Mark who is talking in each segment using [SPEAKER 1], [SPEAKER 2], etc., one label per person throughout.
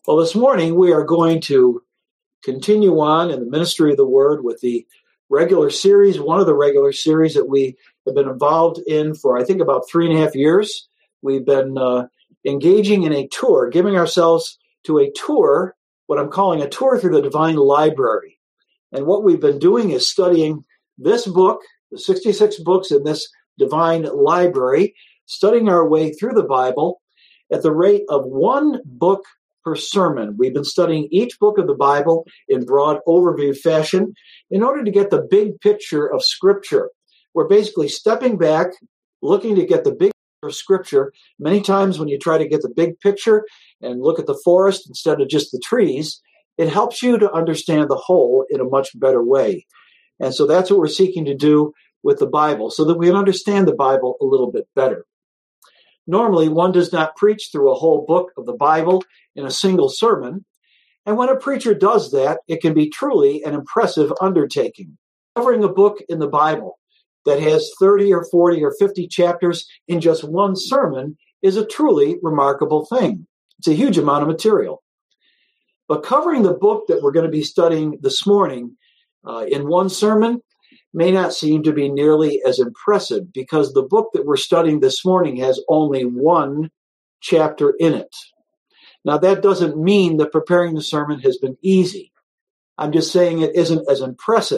[SPEAKER 1] Well, this morning we are going to continue on in the ministry of the Word with the regular series, one of the regular series that we have been involved in for, I think, about 3.5 years. We've been engaging in a tour, giving ourselves to a tour, what I'm calling a tour through the Divine Library. And what we've been doing is studying this book, the 66 books in this Divine Library, studying our way through the Bible at the rate of one book per sermon. We've been studying each book of the Bible in broad overview fashion in order to get the big picture of Scripture. We're basically stepping back, looking to get the big picture of Scripture. Many times when you try to get the big picture and look at the forest instead of just the trees, it helps you to understand the whole in a much better way. And so that's what we're seeking to do with the Bible, so that we can understand the Bible a little bit better. Normally, one does not preach through a whole book of the Bible in a single sermon. And when a preacher does that, it can be truly an impressive undertaking. Covering a book in the Bible that has 30 or 40 or 50 chapters in just one sermon is a truly remarkable thing. It's a huge amount of material. But covering the book that we're going to be studying this morning in one sermon may not seem to be nearly as impressive, because the book that we're studying this morning has only one chapter in it. Now, that doesn't mean that preparing the sermon has been easy. I'm just saying it isn't as impressive.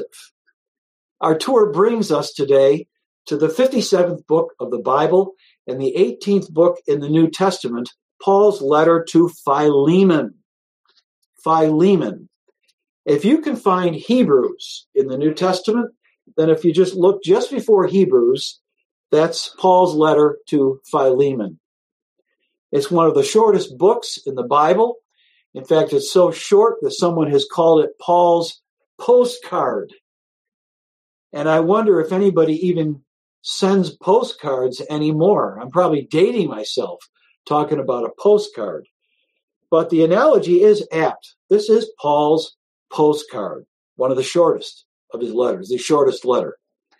[SPEAKER 1] Our tour brings us today to the 57th book of the Bible and the 18th book in the New Testament, Paul's letter to Philemon. Philemon. If you can find Hebrews in the New Testament, then if you just look just before Hebrews, that's Paul's letter to Philemon. It's one of the shortest books in the Bible. In fact, it's so short that someone has called it Paul's postcard. And I wonder if anybody even sends postcards anymore. I'm probably dating myself talking about a postcard. But the analogy is apt. This is Paul's postcard, one of the shortest of his letters, the shortest letter.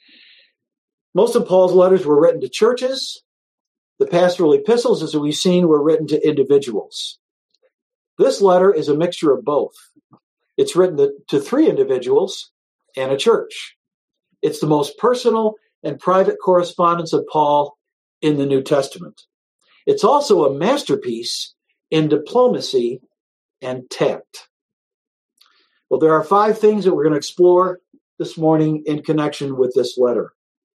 [SPEAKER 1] Most of Paul's letters were written to churches. The pastoral epistles, as we've seen, were written to individuals. This letter is a mixture of both. It's written to 3 individuals and a church. It's the most personal and private correspondence of Paul in the New Testament. It's also a masterpiece in diplomacy and tact. Well, there are 5 things that we're going to explore this morning in connection with this letter.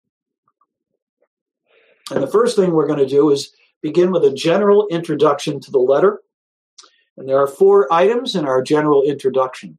[SPEAKER 1] And the first thing we're going to do is begin with a general introduction to the letter. And there are 4 items in our general introduction.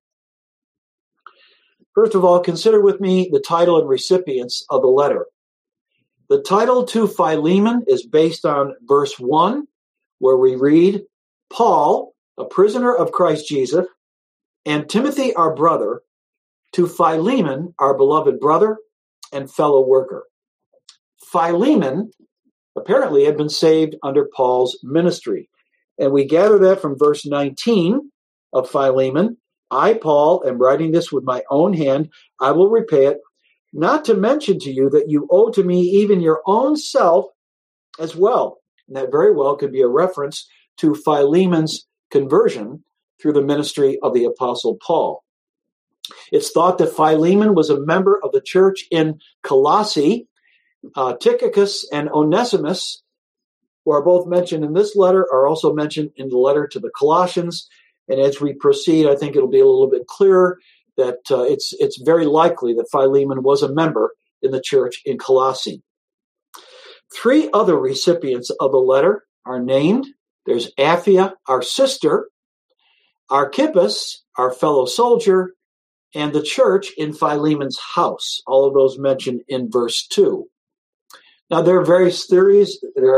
[SPEAKER 1] First of all, consider with me the title and recipients of the letter. The title to Philemon is based on verse 1, where we read, Paul, a prisoner of Christ Jesus, and Timothy, our brother, to Philemon, our beloved brother and fellow worker. Philemon apparently had been saved under Paul's ministry. And we gather that from verse 19 of Philemon. I, Paul, am writing this with my own hand. I will repay it, not to mention to you that you owe to me even your own self as well. And that very well could be a reference to Philemon's conversion through the ministry of the Apostle Paul. It's thought that Philemon was a member of the church in Colossae. Tychicus and Onesimus, who are both mentioned in this letter, are also mentioned in the letter to the Colossians. And as we proceed, I think it'll be a little bit clearer that it's very likely that Philemon was a member in the church in Colossae. 3 other recipients of the letter are named. There's Apphia, our sister, Archippus, our fellow soldier, and the church in Philemon's house. All of those mentioned in verse 2. Now, there are various theories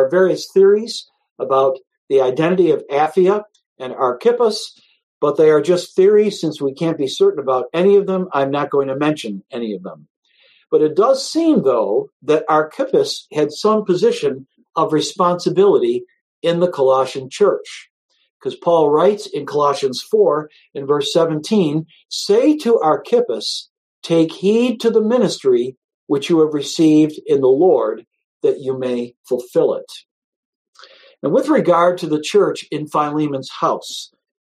[SPEAKER 1] about the identity of Apphia and Archippus, but they are just theories. Since we can't be certain about any of them, I'm not going to mention any of them. But it does seem, though, that Archippus had some position of responsibility in the Colossian church. Because Paul writes in Colossians 4, in verse 17, say to Archippus, take heed to the ministry which you have received in the Lord, that you may fulfill it. And with regard to the church in Philemon's house,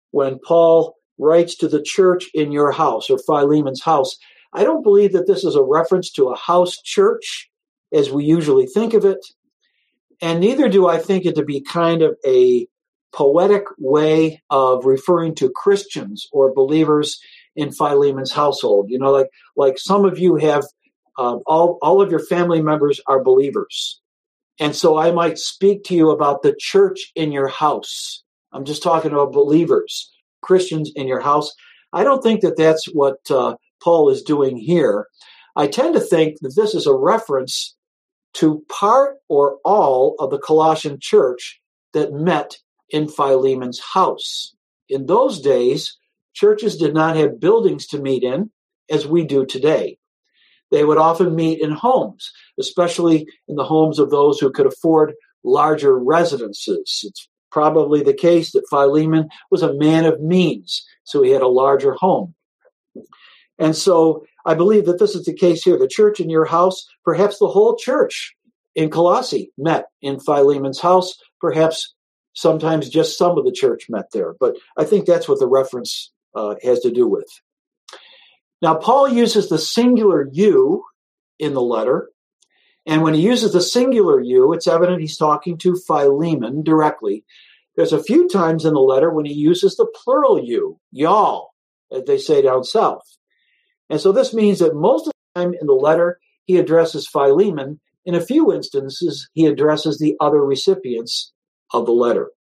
[SPEAKER 1] when Paul writes to the church in your house, or Philemon's house. I don't believe that this is a reference to a house church as we usually think of it, and neither do I think it to be kind of a poetic way of referring to Christians or believers in Philemon's household. You know, like some of you have, all of your family members are believers. And so I might speak to you about the church in your house. I'm just talking about believers, Christians in your house. I don't think that that's what Paul is doing here. I tend to think that this is a reference to part or all of the Colossian church that met in Philemon's house. In those days, churches did not have buildings to meet in as we do today. They would often meet in homes, especially in the homes of those who could afford larger residences. It's probably the case that Philemon was a man of means, so he had a larger home. And so I believe that this is the case here. The church in your house, perhaps the whole church in Colossae met in Philemon's house, perhaps sometimes just some of the church met there. But I think that's what the reference has to do with. Now, Paul uses the singular you in the letter. And when he uses the singular you, it's evident he's talking to Philemon directly. There's a few times in the letter when he uses the plural you, y'all, as they say down south. And so this means that most of the time in the letter, he addresses Philemon. In a few instances, he addresses the other recipients of the letter.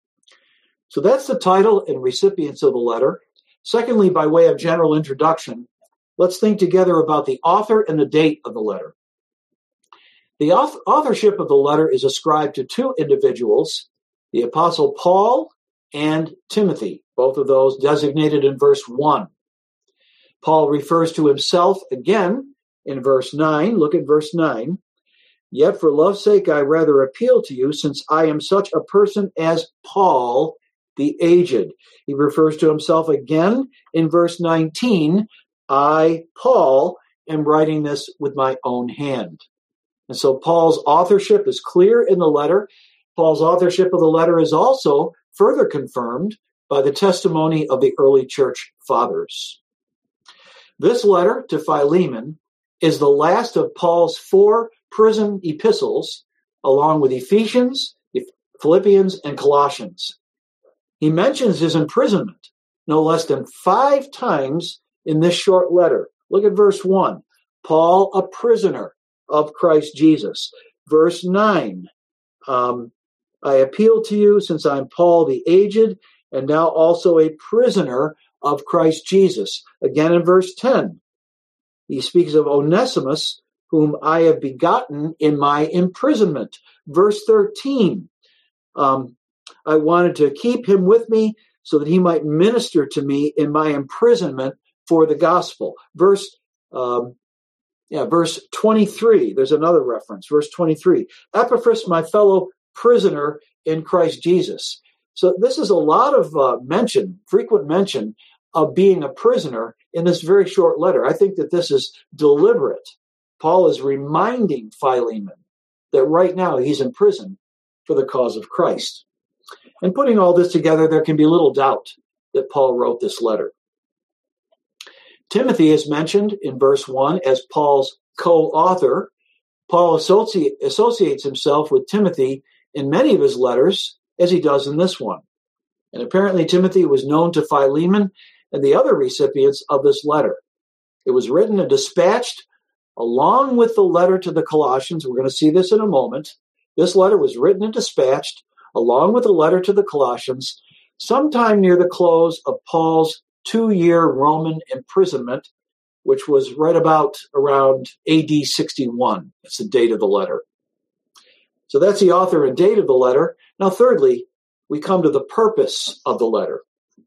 [SPEAKER 1] So that's the title and recipients of the letter. Secondly, by way of general introduction, let's think together about the author and the date of the letter. The authorship of the letter is ascribed to two individuals, the Apostle Paul and Timothy, both of those designated in verse 1. Paul refers to himself again in verse 9. Look at verse 9. Yet for love's sake I rather appeal to you, since I am such a person as Paul, the aged. He refers to himself again in verse 19. I, Paul, am writing this with my own hand. And so Paul's authorship is clear in the letter. Paul's authorship of the letter is also further confirmed by the testimony of the early church fathers. This letter to Philemon is the last of Paul's 4 prison epistles, along with Ephesians, Philippians, and Colossians. He mentions his imprisonment no less than 5 times in this short letter. Look at verse 1. Paul, a prisoner of Christ Jesus. Verse 9. I appeal to you, since I'm Paul the aged, and now also a prisoner of Christ Jesus. Again in verse 10. He speaks of Onesimus, whom I have begotten in my imprisonment. Verse 13. I wanted to keep him with me so that he might minister to me in my imprisonment for the gospel. Verse 23. There's another reference. Verse 23. Epaphras, my fellow prisoner in Christ Jesus. So this is a lot of frequent mention of being a prisoner in this very short letter. I think that this is deliberate. Paul is reminding Philemon that right now he's in prison for the cause of Christ. And putting all this together, there can be little doubt that Paul wrote this letter. Timothy is mentioned in verse 1 as Paul's co-author. Paul associates himself with Timothy in many of his letters, as he does in this one. And apparently Timothy was known to Philemon and the other recipients of this letter. It was written and dispatched along with the letter to the Colossians. We're going to see this in a moment. This letter was written and dispatched along with the letter to the Colossians sometime near the close of Paul's 2-year Roman imprisonment, which was right about around AD 61. That's the date of the letter. So that's the author and date of the letter. Now, thirdly, we come to the purpose of the letter.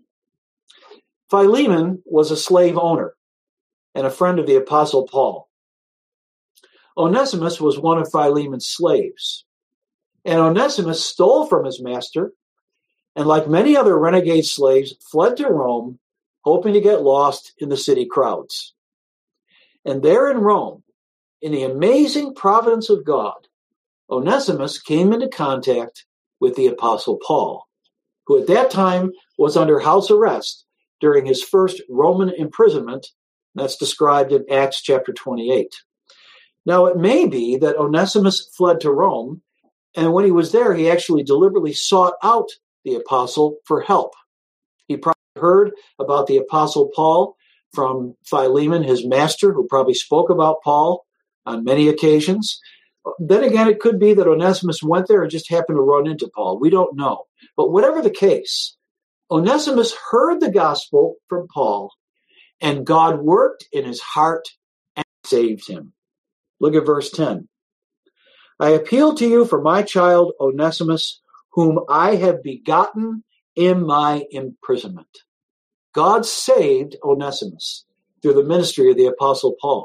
[SPEAKER 1] Philemon was a slave owner and a friend of the Apostle Paul. Onesimus was one of Philemon's slaves. And Onesimus stole from his master, and like many other renegade slaves, fled to Rome, hoping to get lost in the city crowds. And there in Rome, in the amazing providence of God, Onesimus came into contact with the Apostle Paul, who at that time was under house arrest during his first Roman imprisonment. That's described in Acts chapter 28. Now, it may be that Onesimus fled to Rome, and when he was there, he actually deliberately sought out the apostle for help. He probably heard about the apostle Paul from Philemon, his master, who probably spoke about Paul on many occasions. Then again, it could be that Onesimus went there and just happened to run into Paul. We don't know. But whatever the case, Onesimus heard the gospel from Paul, and God worked in his heart and saved him. Look at verse 10. I appeal to you for my child Onesimus, whom I have begotten in my imprisonment. God saved Onesimus through the ministry of the apostle Paul.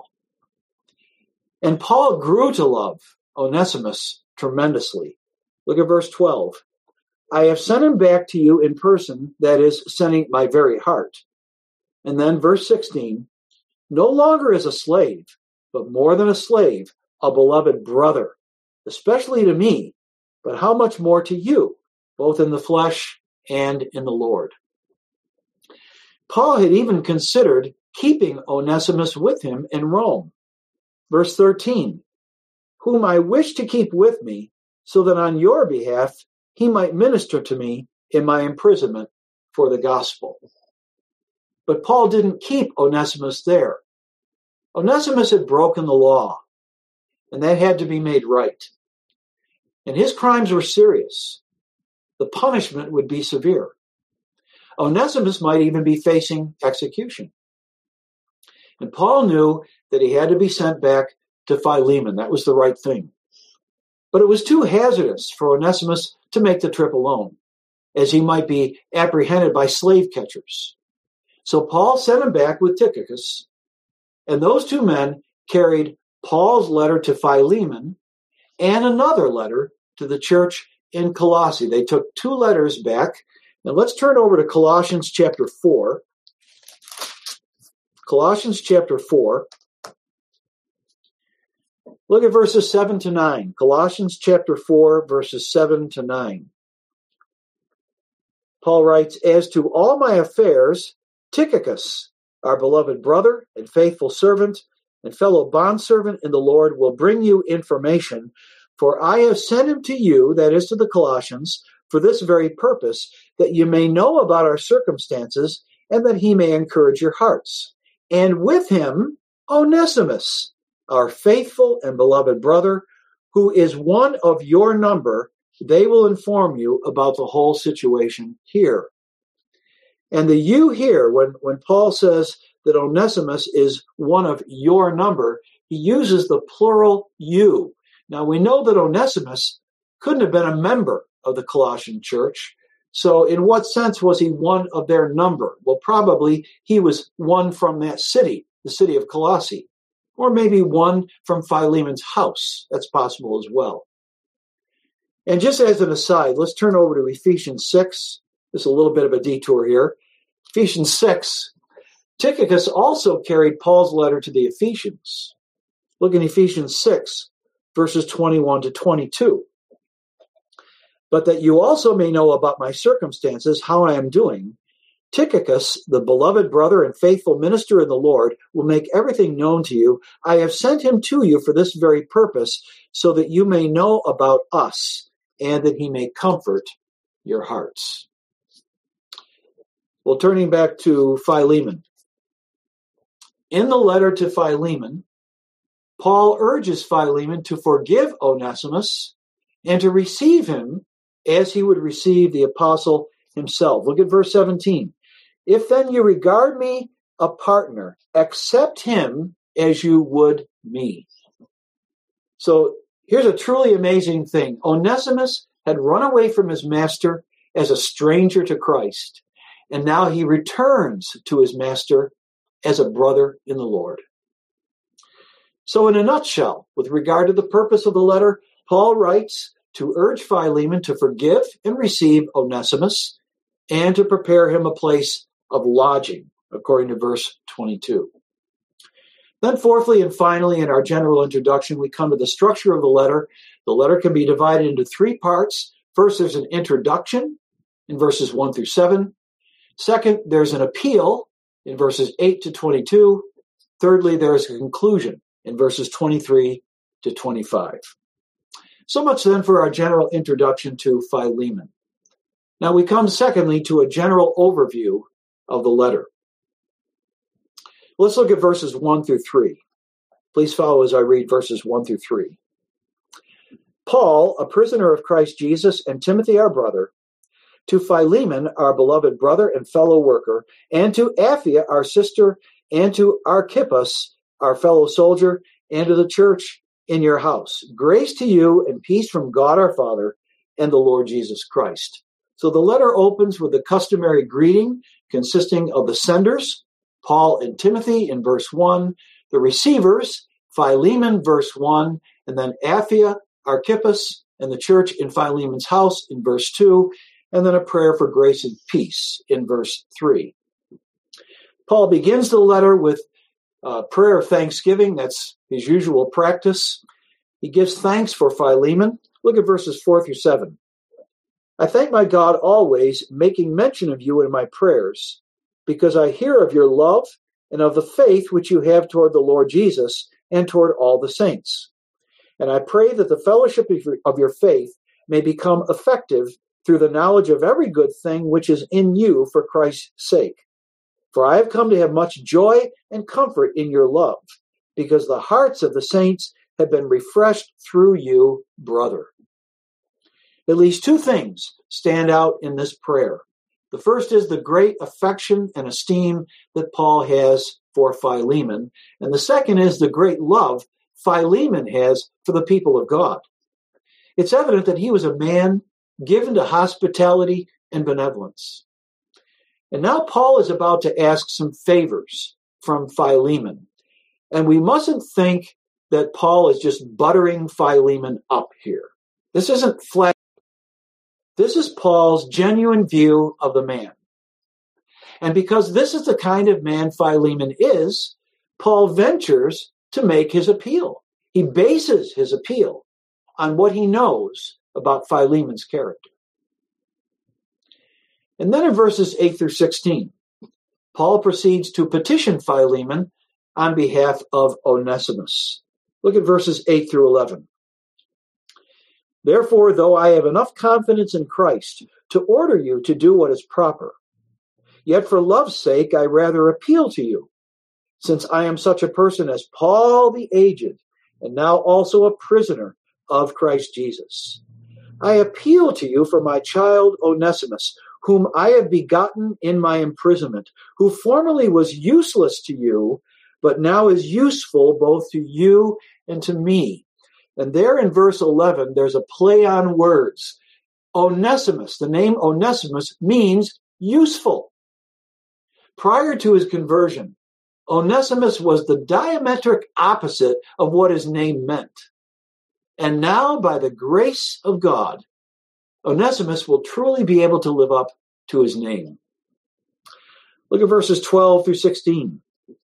[SPEAKER 1] And Paul grew to love Onesimus tremendously. Look at verse 12. I have sent him back to you in person, that is, sending my very heart. And then verse 16, no longer as a slave, but more than a slave, a beloved brother, especially to me, but how much more to you, both in the flesh and in the Lord. Paul had even considered keeping Onesimus with him in Rome. Verse 13, whom I wish to keep with me, so that on your behalf he might minister to me in my imprisonment for the gospel. But Paul didn't keep Onesimus there. Onesimus had broken the law, and that had to be made right. And his crimes were serious. The punishment would be severe. Onesimus might even be facing execution. And Paul knew that he had to be sent back to Philemon. That was the right thing. But it was too hazardous for Onesimus to make the trip alone, as he might be apprehended by slave catchers. So Paul sent him back with Tychicus, and those two men carried Paul's letter to Philemon and another letter to the church in Colossae. They took two letters back. Now let's turn over to Colossians chapter 4. Colossians chapter 4. Look at verses 7 to 9. Colossians chapter 4, verses 7 to 9. Paul writes, as to all my affairs, Tychicus, our beloved brother and faithful servant and fellow bondservant in the Lord, will bring you information, for I have sent him to you, that is to the Colossians, for this very purpose, that you may know about our circumstances and that he may encourage your hearts. And with him, Onesimus, our faithful and beloved brother, who is one of your number. They will inform you about the whole situation here. And the you here, when Paul says that Onesimus is one of your number, he uses the plural you. Now, we know that Onesimus couldn't have been a member of the Colossian church. So in what sense was he one of their number? Well, probably he was one from that city, the city of Colossae, or maybe one from Philemon's house. That's possible as well. And just as an aside, let's turn over to Ephesians 6. There's a little bit of a detour here. Ephesians 6. Tychicus also carried Paul's letter to the Ephesians. Look in Ephesians 6, verses 21 to 22. But that you also may know about my circumstances, how I am doing, Tychicus, the beloved brother and faithful minister in the Lord, will make everything known to you. I have sent him to you for this very purpose, so that you may know about us, and that he may comfort your hearts. Well, turning back to Philemon. In the letter to Philemon, Paul urges Philemon to forgive Onesimus and to receive him as he would receive the apostle himself. Look at verse 17. If then you regard me a partner, accept him as you would me. So here's a truly amazing thing. Onesimus had run away from his master as a stranger to Christ, and now he returns to his master as a brother in the Lord. So in a nutshell, with regard to the purpose of the letter, Paul writes to urge Philemon to forgive and receive Onesimus and to prepare him a place of lodging, according to verse 22. Then fourthly and finally, in our general introduction, we come to the structure of the letter. The letter can be divided into three parts. First, there's an introduction. in verses 1 through 7. Second, there's an appeal in verses 8 to 22. Thirdly, there is a conclusion in verses 23 to 25. So much then for our general introduction to Philemon. Now we come secondly to a general overview of the letter. Let's look at verses 1 through 3. Please follow as I read verses 1 through 3. Paul, a prisoner of Christ Jesus, and Timothy, our brother, to Philemon, our beloved brother and fellow worker, and to Apphia, our sister, and to Archippus, our fellow soldier, and to the church in your house. Grace to you and peace from God our Father and the Lord Jesus Christ. So the letter opens with the customary greeting consisting of the senders, Paul and Timothy in verse 1, the receivers, Philemon, verse 1, and then Apphia, Archippus, and the church in Philemon's house in verse 2, and then a prayer for grace and peace in verse 3. Paul begins the letter with a prayer of thanksgiving. That's his usual practice. He gives thanks for Philemon. Look at verses 4 through 7. I thank my God always, making mention of you in my prayers, because I hear of your love and of the faith which you have toward the Lord Jesus and toward all the saints. And I pray that the fellowship of your faith may become effective through the knowledge of every good thing which is in you for Christ's sake. For I have come to have much joy and comfort in your love, because the hearts of the saints have been refreshed through you, brother. At least two things stand out in this prayer. The first is the great affection and esteem that Paul has for Philemon, and the second is the great love Philemon has for the people of God. It's evident that he was a man given to hospitality and benevolence. And now Paul is about to ask some favors from Philemon. And we mustn't think that Paul is just buttering Philemon up here. This isn't flat. This is Paul's genuine view of the man. And because this is the kind of man Philemon is, Paul ventures to make his appeal. He bases his appeal on what he knows about Philemon's character. And then in verses 8 through 16, Paul proceeds to petition Philemon on behalf of Onesimus. Look at verses 8 through 11. Therefore, though I have enough confidence in Christ to order you to do what is proper, yet for love's sake I rather appeal to you, since I am such a person as Paul the aged, and now also a prisoner of Christ Jesus. I appeal to you for my child Onesimus, whom I have begotten in my imprisonment, who formerly was useless to you, but now is useful both to you and to me. And there in verse 11, there's a play on words. Onesimus, the name Onesimus, means useful. Prior to his conversion, Onesimus was the diametric opposite of what his name meant. And now, by the grace of God, Onesimus will truly be able to live up to his name. Look at verses 12 through 16.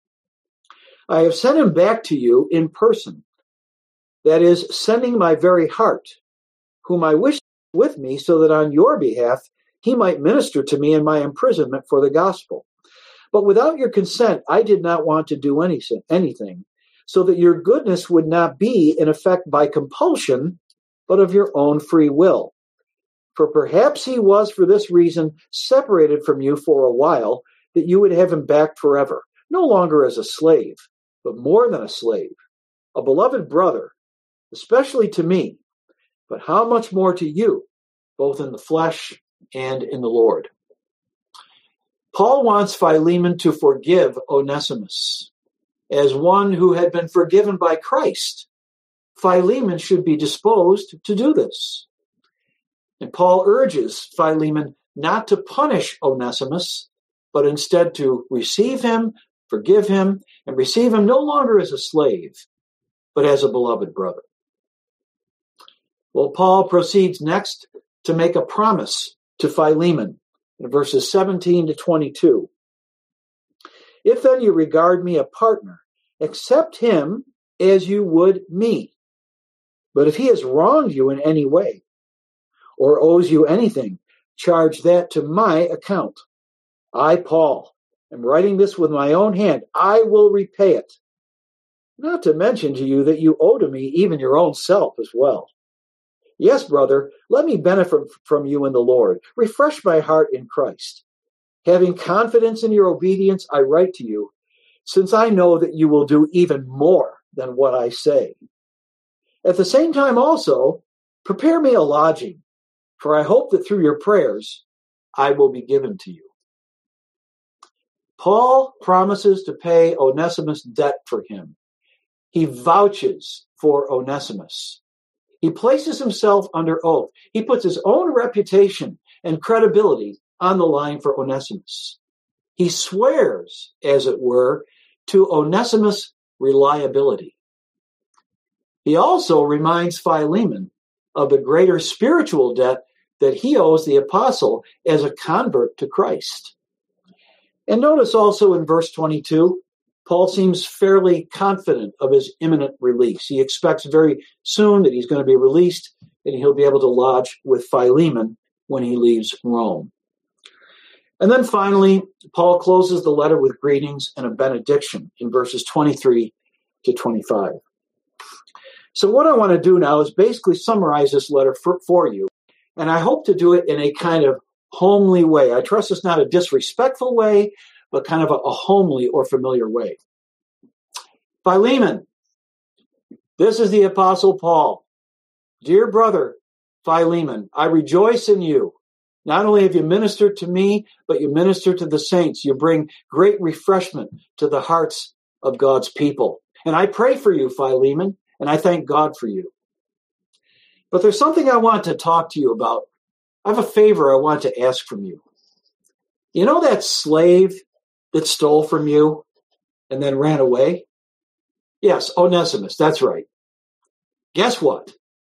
[SPEAKER 1] I have sent him back to you in person, that is, sending my very heart, whom I wish with me, so that on your behalf he might minister to me in my imprisonment for the gospel. But without your consent, I did not want to do anything, so that your goodness would not be in effect by compulsion, but of your own free will. For perhaps he was for this reason separated from you for a while, that you would have him back forever, no longer as a slave, but more than a slave, a beloved brother, especially to me, but how much more to you, both in the flesh and in the Lord. Paul wants Philemon to forgive Onesimus. As one who had been forgiven by Christ, Philemon should be disposed to do this. And Paul urges Philemon not to punish Onesimus, but instead to receive him, forgive him, and receive him no longer as a slave, but as a beloved brother. Well, Paul proceeds next to make a promise to Philemon in verses 17 to 22. If then you regard me a partner, accept him as you would me. But if he has wronged you in any way, or owes you anything, charge that to my account. I, Paul, am writing this with my own hand. I will repay it. Not to mention to you that you owe to me even your own self as well. Yes, brother, let me benefit from you in the Lord. Refresh my heart in Christ. Having confidence in your obedience, I write to you, since I know that you will do even more than what I say. At the same time also, prepare me a lodging, for I hope that through your prayers I will be given to you. Paul promises to pay Onesimus' debt for him. He vouches for Onesimus. He places himself under oath. He puts his own reputation and credibility on the line for Onesimus. He swears, as it were, to Onesimus' reliability. He also reminds Philemon of the greater spiritual debt that he owes the apostle as a convert to Christ. And notice also in verse 22, Paul seems fairly confident of his imminent release. He expects very soon that he's going to be released and he'll be able to lodge with Philemon when he leaves Rome. And then finally, Paul closes the letter with greetings and a benediction in verses 23 to 25. So what I want to do now is basically summarize this letter for you, and I hope to do it in a kind of homely way. I trust it's not a disrespectful way, but kind of a homely or familiar way. Philemon, this is the Apostle Paul. Dear brother Philemon, I rejoice in you. Not only have you ministered to me, but you minister to the saints. You bring great refreshment to the hearts of God's people. And I pray for you, Philemon, and I thank God for you. But there's something I want to talk to you about. I have a favor I want to ask from you. You know that slave that stole from you and then ran away? Yes, Onesimus, that's right. Guess what?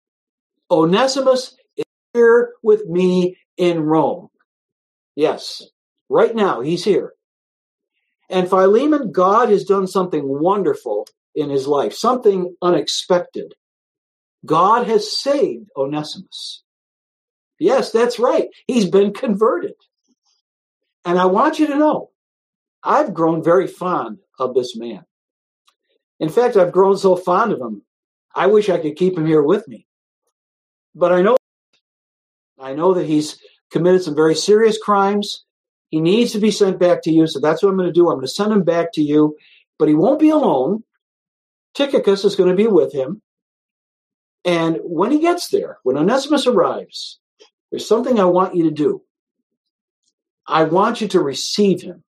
[SPEAKER 1] Onesimus is here with me in Rome. Yes, right now he's here. And Philemon, God has done something wonderful in his life, something unexpected. God has saved Onesimus. Yes, that's right. He's been converted. And I want you to know, I've grown very fond of this man. In fact, I've grown so fond of him, I wish I could keep him here with me. But I know that he's committed some very serious crimes. He needs to be sent back to you, so that's what I'm going to do. I'm going to send him back to you, but he won't be alone. Tychicus is going to be with him. And when he gets there, when Onesimus arrives, there's something I want you to do. I want you to receive him.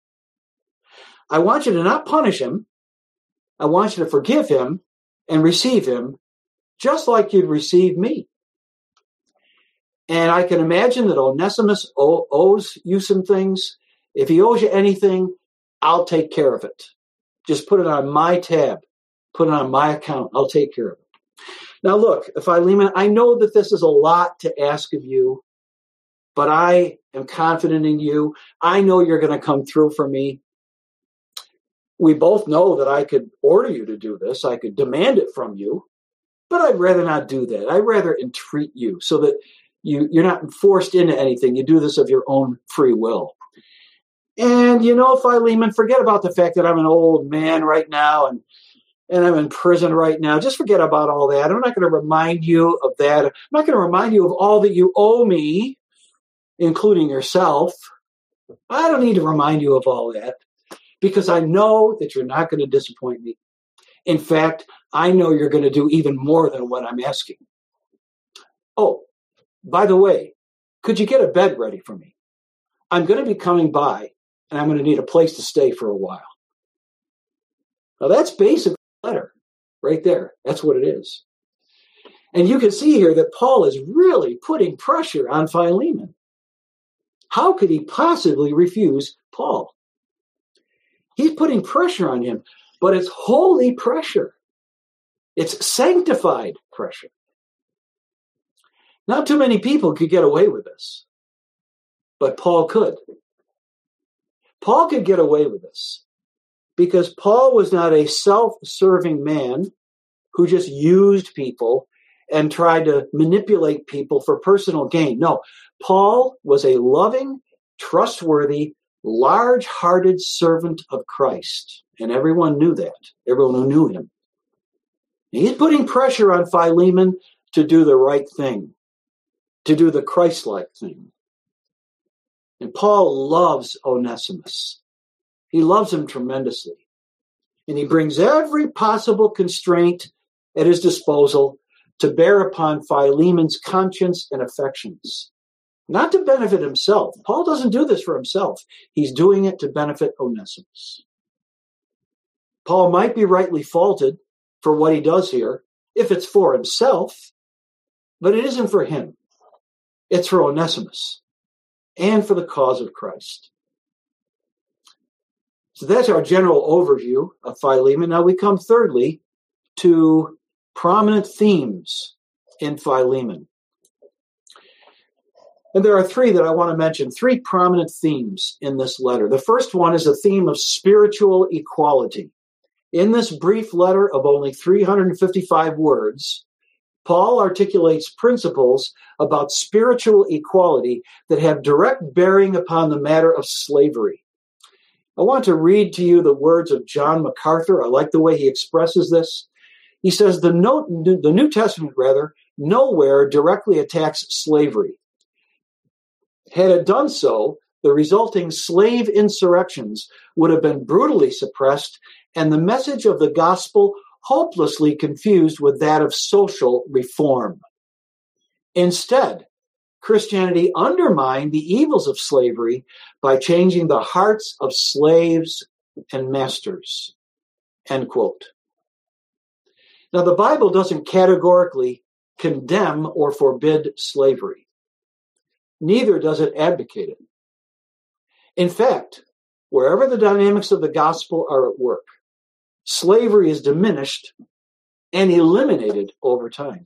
[SPEAKER 1] I want you to not punish him. I want you to forgive him and receive him just like you'd receive me. And I can imagine that Onesimus owes you some things. If he owes you anything, I'll take care of it. Just put it on my tab. Put it on my account. I'll take care of it. Now look, Philemon, I know that this is a lot to ask of you, but I am confident in you. I know you're going to come through for me. We both know that I could order you to do this. I could demand it from you, but I'd rather not do that. I'd rather entreat you so that you're not forced into anything. You do this of your own free will. And you know, Philemon, forget about the fact that I'm an old man right now and I'm in prison right now. Just forget about all that. I'm not going to remind you of that. I'm not going to remind you of all that you owe me, including yourself. I don't need to remind you of all that because I know that you're not going to disappoint me. In fact, I know you're going to do even more than what I'm asking. Oh, by the way, could you get a bed ready for me? I'm going to be coming by and I'm going to need a place to stay for a while. Now that's basically the letter right there. That's what it is. And you can see here that Paul is really putting pressure on Philemon. How could he possibly refuse Paul? He's putting pressure on him, but it's holy pressure. It's sanctified pressure. Not too many people could get away with this, but Paul could. Paul could get away with this because Paul was not a self-serving man who just used people and tried to manipulate people for personal gain. No, Paul was a loving, trustworthy, large-hearted servant of Christ. And everyone knew that, everyone who knew him. He's putting pressure on Philemon to do the right thing, to do the Christ-like thing. And Paul loves Onesimus. He loves him tremendously. And he brings every possible constraint at his disposal to bear upon Philemon's conscience and affections. Not to benefit himself. Paul doesn't do this for himself. He's doing it to benefit Onesimus. Paul might be rightly faulted for what he does here, if it's for himself, but it isn't for him. It's for Onesimus and for the cause of Christ. So that's our general overview of Philemon. Now we come thirdly to prominent themes in Philemon. And there are three that I want to mention, three prominent themes in this letter. The first one is the theme of spiritual equality. In this brief letter of only 355 words, Paul articulates principles about spiritual equality that have direct bearing upon the matter of slavery. I want to read to you the words of John MacArthur. I like the way he expresses this. He says, the New Testament, nowhere directly attacks slavery. Had it done so, the resulting slave insurrections would have been brutally suppressed and the message of the gospel hopelessly confused with that of social reform. Instead, Christianity undermined the evils of slavery by changing the hearts of slaves and masters. End quote. Now, the Bible doesn't categorically condemn or forbid slavery. Neither does it advocate it. In fact, wherever the dynamics of the gospel are at work, slavery is diminished and eliminated over time.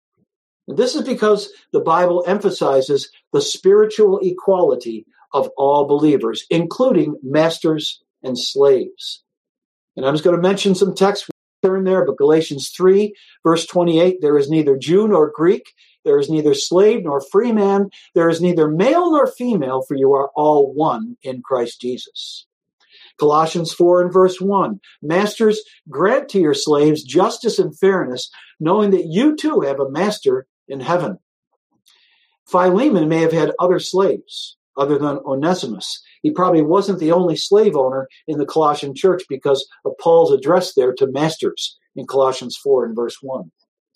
[SPEAKER 1] And this is because the Bible emphasizes the spiritual equality of all believers, including masters and slaves. And I'm just going to mention some texts here and there, but Galatians 3, verse 28, there is neither Jew nor Greek, there is neither slave nor free man, there is neither male nor female, for you are all one in Christ Jesus. Colossians 4 and verse 1, masters, grant to your slaves justice and fairness, knowing that you too have a master in heaven. Philemon may have had other slaves other than Onesimus. He probably wasn't the only slave owner in the Colossian church because of Paul's address there to masters in Colossians 4 and verse 1.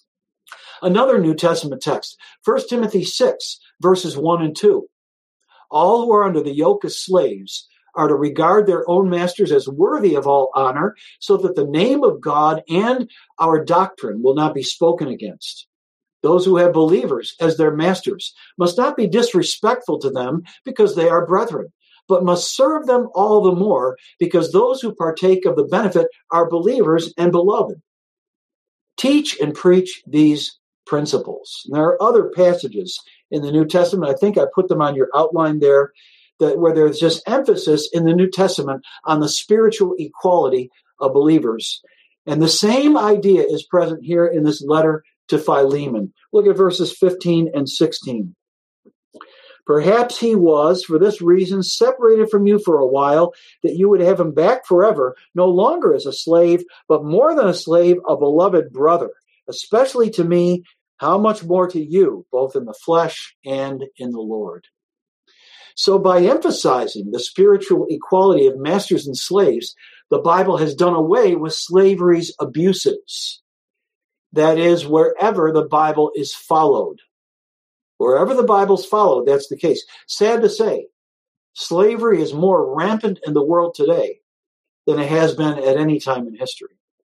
[SPEAKER 1] Another New Testament text, 1 Timothy 6, verses 1 and 2. All who are under the yoke as slaves are to regard their own masters as worthy of all honor, so that the name of God and our doctrine will not be spoken against. Those who have believers as their masters must not be disrespectful to them because they are brethren, but must serve them all the more because those who partake of the benefit are believers and beloved. Teach and preach these principles. And there are other passages in the New Testament. I think I put them on your outline there, where there's just emphasis in the New Testament on the spiritual equality of believers. And the same idea is present here in this letter to Philemon. Look at verses 15 and 16. Perhaps he was, for this reason, separated from you for a while, that you would have him back forever, no longer as a slave, but more than a slave, a beloved brother, especially to me, how much more to you, both in the flesh and in the Lord. So by emphasizing the spiritual equality of masters and slaves, the Bible has done away with slavery's abuses. That is, wherever the Bible is followed. Wherever the Bible's followed, that's the case. Sad to say, slavery is more rampant in the world today than it has been at any time in history.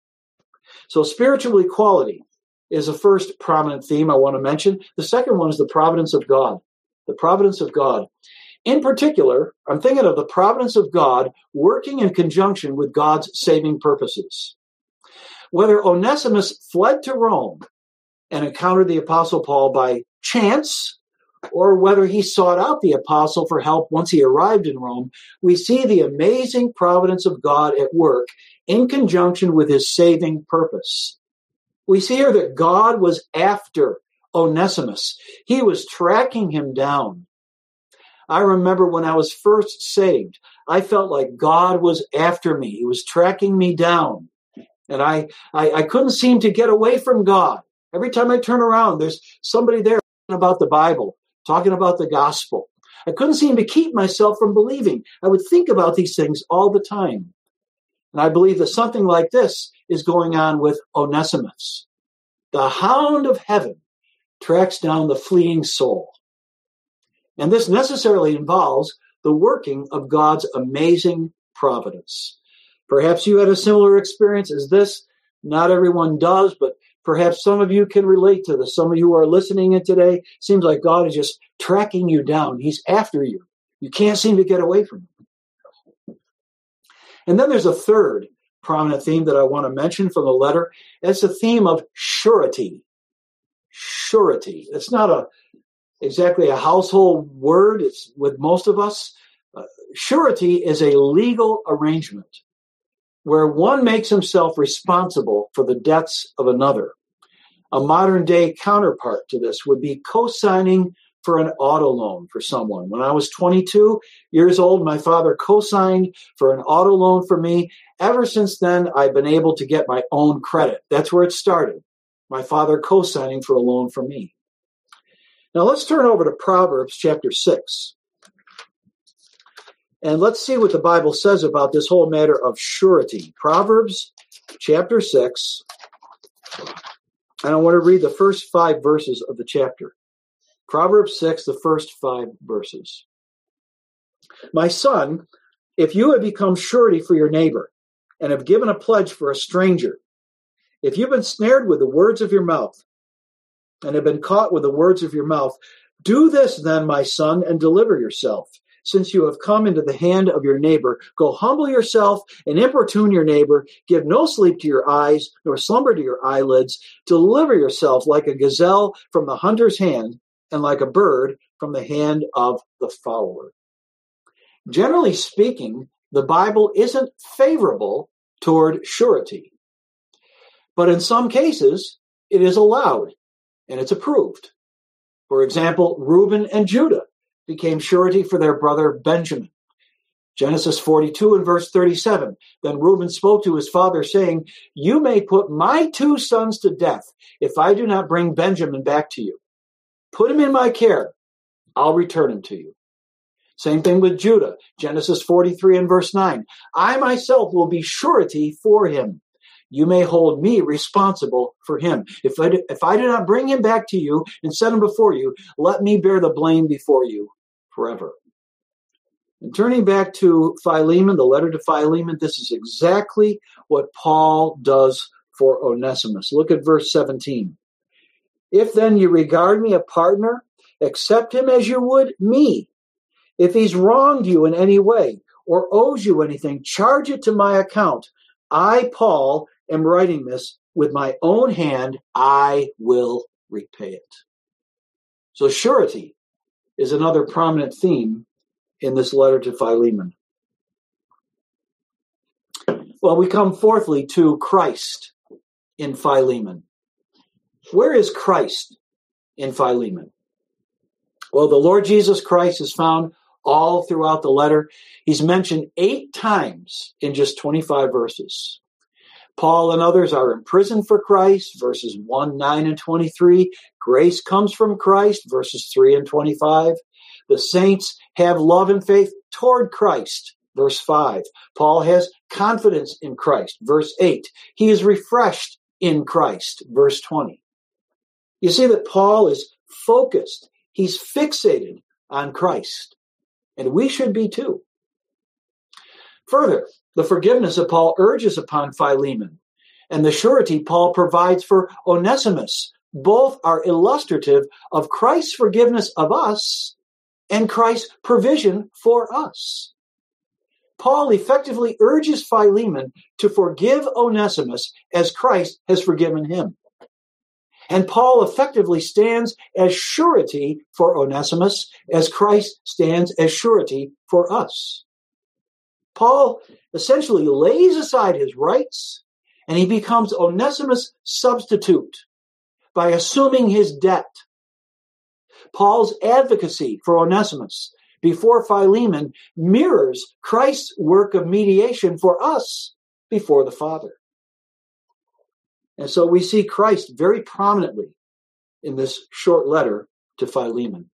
[SPEAKER 1] So spiritual equality is the first prominent theme I want to mention. The second one is the providence of God. The providence of God. In particular, I'm thinking of the providence of God working in conjunction with God's saving purposes. Whether Onesimus fled to Rome and encountered the Apostle Paul by chance, or whether he sought out the apostle for help once he arrived in Rome, we see the amazing providence of God at work in conjunction with his saving purpose. We see here that God was after Onesimus. He was tracking him down. I remember when I was first saved, I felt like God was after me. He was tracking me down. And I couldn't seem to get away from God. Every time I turn around, there's somebody there talking about the Bible, talking about the gospel. I couldn't seem to keep myself from believing. I would think about these things all the time. And I believe that something like this is going on with Onesimus. The hound of heaven tracks down the fleeing soul. And this necessarily involves the working of God's amazing providence. Perhaps you had a similar experience as this. Not everyone does, but perhaps some of you can relate to this. Some of you who are listening in today, seems like God is just tracking you down. He's after you. You can't seem to get away from him. And then there's a third prominent theme that I want to mention from the letter. It's the theme of surety. Surety. It's not exactly a household word. It's with most of us. Surety is a legal arrangement where one makes himself responsible for the debts of another. A modern day counterpart to this would be co-signing for an auto loan for someone. When I was 22 years old, my father co-signed for an auto loan for me. Ever since then, I've been able to get my own credit. That's where it started. My father co-signing for a loan for me. Now let's turn over to Proverbs chapter 6. And let's see what the Bible says about this whole matter of surety. Proverbs chapter 6. And I want to read the first 5 verses of the chapter. Proverbs 6, the first 5 verses. My son, if you have become surety for your neighbor and have given a pledge for a stranger, if you've been snared with the words of your mouth and have been caught with the words of your mouth, do this then, my son, and deliver yourself. Since you have come into the hand of your neighbor, go humble yourself and importune your neighbor. Give no sleep to your eyes, nor slumber to your eyelids. Deliver yourself like a gazelle from the hunter's hand, and like a bird from the hand of the fowler. Generally speaking, the Bible isn't favorable toward surety. But in some cases, it is allowed, and it's approved. For example, Reuben and Judah became surety for their brother Benjamin. Genesis 42 and verse 37. Then Reuben spoke to his father, saying, you may put my 2 sons to death if I do not bring Benjamin back to you. Put him in my care. I'll return him to you. Same thing with Judah. Genesis 43 and verse 9. I myself will be surety for him. You may hold me responsible for him. If I do not bring him back to you and set him before you, let me bear the blame before you forever. And turning back to Philemon, the letter to Philemon, this is exactly what Paul does for Onesimus. Look at verse 17. If then you regard me a partner, accept him as you would me. If he's wronged you in any way or owes you anything, charge it to my account. I, Paul, am writing this with my own hand. I will repay it. So surety is another prominent theme in this letter to Philemon. Well, we come fourthly to Christ in Philemon. Where is Christ in Philemon? Well, the Lord Jesus Christ is found all throughout the letter. He's mentioned 8 times in just 25 verses. Paul and others are imprisoned for Christ, verses 1, 9, and 23. Grace comes from Christ, verses 3 and 25. The saints have love and faith toward Christ, verse 5. Paul has confidence in Christ, verse 8. He is refreshed in Christ, verse 20. You see that Paul is focused. He's fixated on Christ. And we should be too. Further, the forgiveness that Paul urges upon Philemon and the surety Paul provides for Onesimus, both are illustrative of Christ's forgiveness of us and Christ's provision for us. Paul effectively urges Philemon to forgive Onesimus as Christ has forgiven him. And Paul effectively stands as surety for Onesimus as Christ stands as surety for us. Paul essentially lays aside his rights And he becomes Onesimus' substitute by assuming his debt. Paul's advocacy for Onesimus before Philemon mirrors Christ's work of mediation for us before the Father. And so we see Christ very prominently in this short letter to Philemon.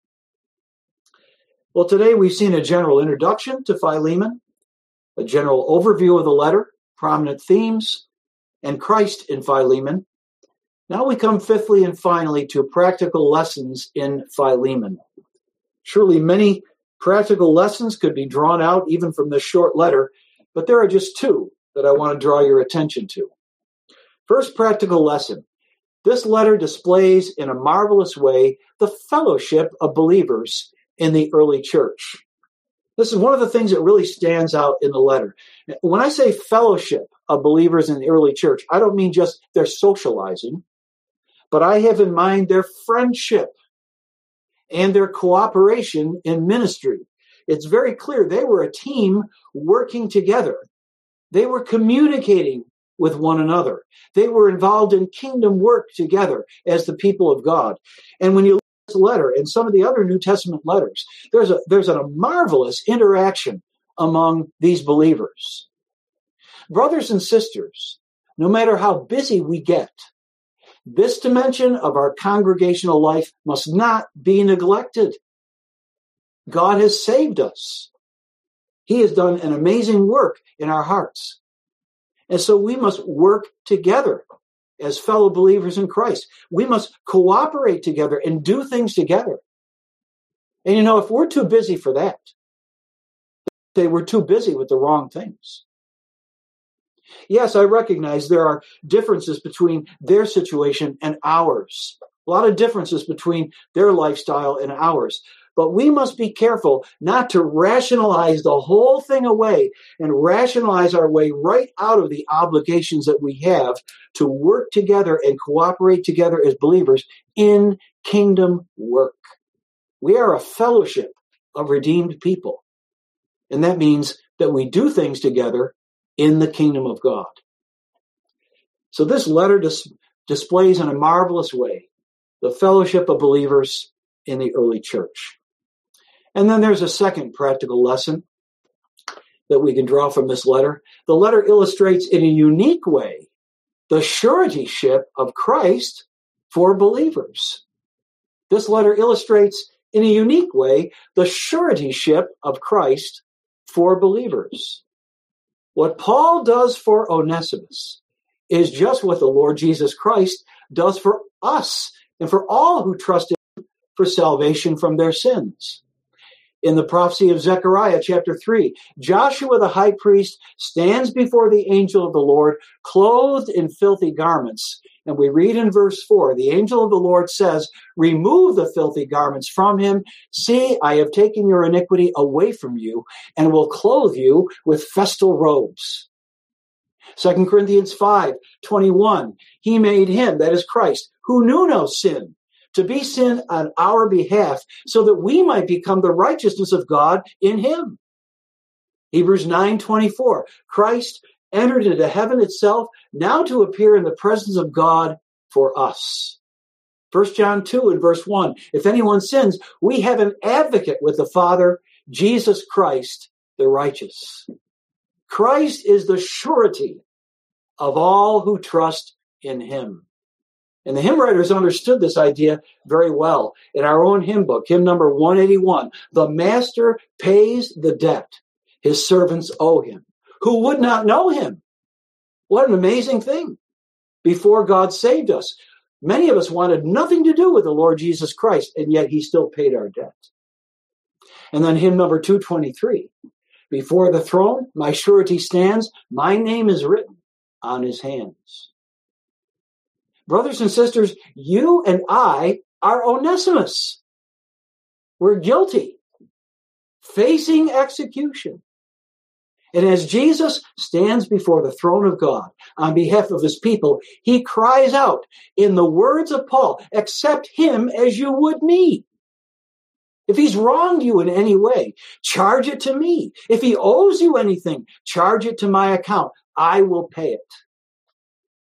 [SPEAKER 1] Well, today we've seen a general introduction to Philemon, a general overview of the letter, prominent themes, and Christ in Philemon. Now we come fifthly and finally to practical lessons in Philemon. Surely many practical lessons could be drawn out even from this short letter, but there are just two that I want to draw your attention to. First practical lesson. This letter displays in a marvelous way the fellowship of believers in the early church. This is one of the things that really stands out in the letter. When I say fellowship of believers in the early church, I don't mean just their socializing, but I have in mind their friendship and their cooperation in ministry. It's very clear they were a team working together. They were communicating with one another. They were involved in kingdom work together as the people of God. And when you look at this letter and some of the other New Testament letters, there's a marvelous interaction among these believers. Brothers and sisters, no matter how busy we get, this dimension of our congregational life must not be neglected. God has saved us. He has done an amazing work in our hearts. And so we must work together as fellow believers in Christ. We must cooperate together and do things together. And if we're too busy for that, they were too busy with the wrong things. Yes, I recognize there are differences between their situation and ours. A lot of differences between their lifestyle and ours. But we must be careful not to rationalize the whole thing away and rationalize our way right out of the obligations that we have to work together and cooperate together as believers in kingdom work. We are a fellowship of redeemed people. And that means that we do things together in the kingdom of God. So this letter displays in a marvelous way the fellowship of believers in the early church. And then there's a second practical lesson that we can draw from this letter. The letter illustrates in a unique way the suretyship of Christ for believers. This letter illustrates in a unique way the suretyship of Christ for believers. What Paul does for Onesimus is just what the Lord Jesus Christ does for us and for all who trust him for salvation from their sins. In the prophecy of Zechariah chapter 3, Joshua the high priest stands before the angel of the Lord, clothed in filthy garments. And we read in verse 4, the angel of the Lord says, "Remove the filthy garments from him. See, I have taken your iniquity away from you and will clothe you with festal robes." 2 Corinthians 5:21, he made him, that is Christ, who knew no sin, to be sin on our behalf, so that we might become the righteousness of God in him. Hebrews 9:24, Christ entered into heaven itself, now to appear in the presence of God for us. 1 John 2 and verse 1, if anyone sins, we have an advocate with the Father, Jesus Christ, the righteous. Christ is the surety of all who trust in him. And the hymn writers understood this idea very well. In our own hymn book, hymn number 181, the master pays the debt his servants owe him. Who would not know him? What an amazing thing. Before God saved us, many of us wanted nothing to do with the Lord Jesus Christ, and yet he still paid our debt. And then hymn number 223, before the throne, my surety stands, my name is written on his hands. Brothers and sisters, you and I are Onesimus. We're guilty, facing execution. And as Jesus stands before the throne of God on behalf of his people, he cries out in the words of Paul, accept him as you would me. If he's wronged you in any way, charge it to me. If he owes you anything, charge it to my account. I will pay it.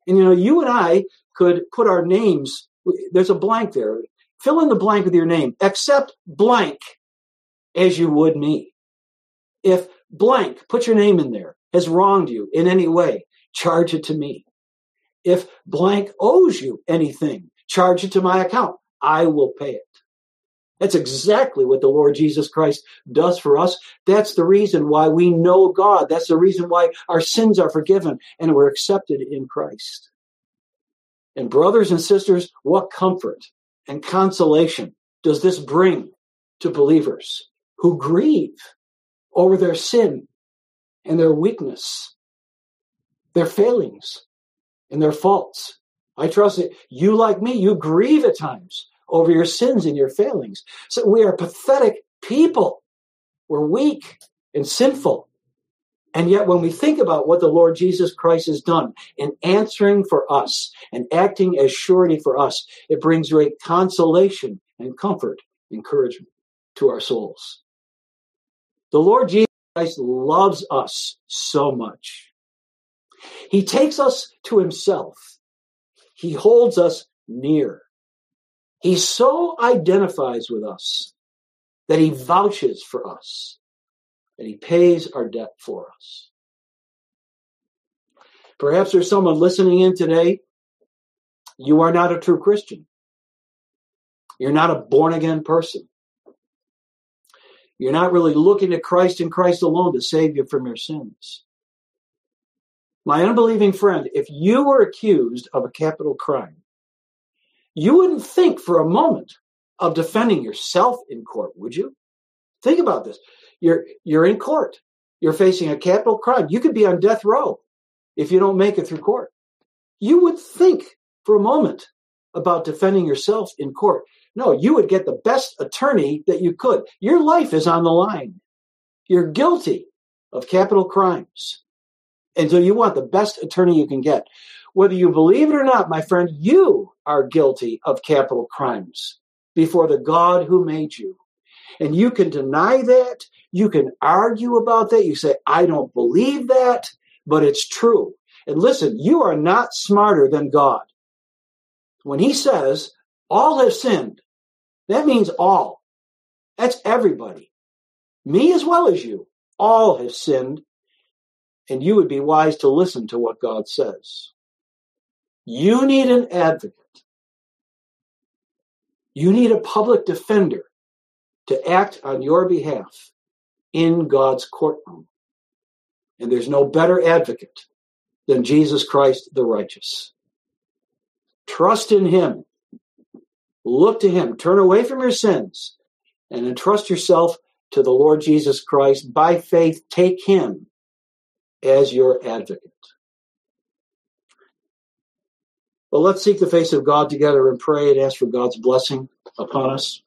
[SPEAKER 1] And, you and I could put our names, there's a blank there. Fill in the blank with your name, accept blank as you would me. If blank, put your name in there, has wronged you in any way, charge it to me. If blank owes you anything, charge it to my account. I will pay it. That's exactly what the Lord Jesus Christ does for us. That's the reason why we know God. That's the reason why our sins are forgiven and we're accepted in Christ. And brothers and sisters, what comfort and consolation does this bring to believers who grieve over their sin and their weakness, their failings and their faults? I trust that you, like me, you grieve at times over your sins and your failings. So we are pathetic people. We're weak and sinful. And yet when we think about what the Lord Jesus Christ has done in answering for us and acting as surety for us, it brings great consolation and comfort, encouragement to our souls. The Lord Jesus Christ loves us so much. He takes us to himself. He holds us near. He so identifies with us that he vouches for us, that he pays our debt for us. Perhaps there's someone listening in today. You are not a true Christian. You're not a born-again person. You're not really looking to Christ and Christ alone to save you from your sins. My unbelieving friend, if you were accused of a capital crime, you wouldn't think for a moment of defending yourself in court, would you? Think about this. You're in court. You're facing a capital crime. You could be on death row if you don't make it through court. You would think for a moment about defending yourself in court. No, you would get the best attorney that you could. Your life is on the line. You're guilty of capital crimes. And so you want the best attorney you can get. Whether you believe it or not, my friend, you are guilty of capital crimes before the God who made you. And you can deny that. You can argue about that. You say, I don't believe that, but it's true. And listen, you are not smarter than God. When he says, all have sinned, that means all. That's everybody. Me as well as you. All have sinned. And you would be wise to listen to what God says. You need an advocate. You need a public defender to act on your behalf in God's courtroom. And there's no better advocate than Jesus Christ the righteous. Trust in him. Look to him. Turn away from your sins and entrust yourself to the Lord Jesus Christ. By faith, take him as your advocate. Well, let's seek the face of God together and pray and ask for God's blessing upon us.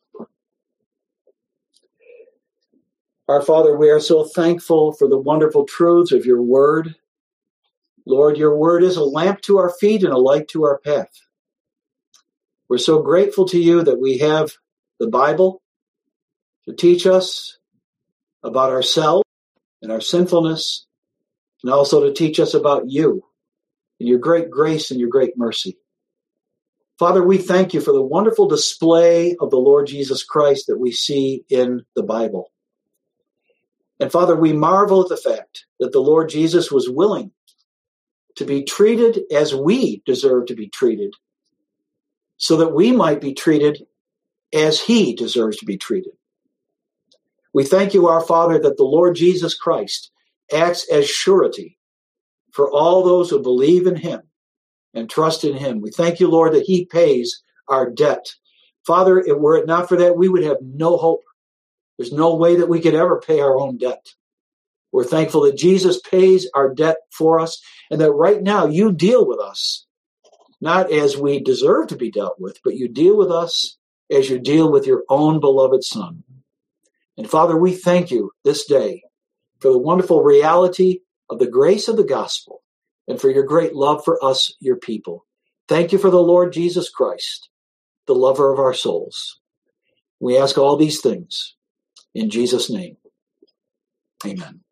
[SPEAKER 1] Our Father, we are so thankful for the wonderful truths of your word. Lord, your word is a lamp to our feet and a light to our path. We're so grateful to you that we have the Bible to teach us about ourselves and our sinfulness, and also to teach us about you and your great grace and your great mercy. Father, we thank you for the wonderful display of the Lord Jesus Christ that we see in the Bible. And Father, we marvel at the fact that the Lord Jesus was willing to be treated as we deserve to be treated, so that we might be treated as he deserves to be treated. We thank you, our Father, that the Lord Jesus Christ acts as surety for all those who believe in him and trust in him. We thank you, Lord, that he pays our debt. Father, were it not for that, we would have no hope. There's no way that we could ever pay our own debt. We're thankful that Jesus pays our debt for us and that right now you deal with us, not as we deserve to be dealt with, but you deal with us as you deal with your own beloved Son. And Father, we thank you this day for the wonderful reality of the grace of the gospel and for your great love for us, your people. Thank you for the Lord Jesus Christ, the lover of our souls. We ask all these things in Jesus' name. Amen.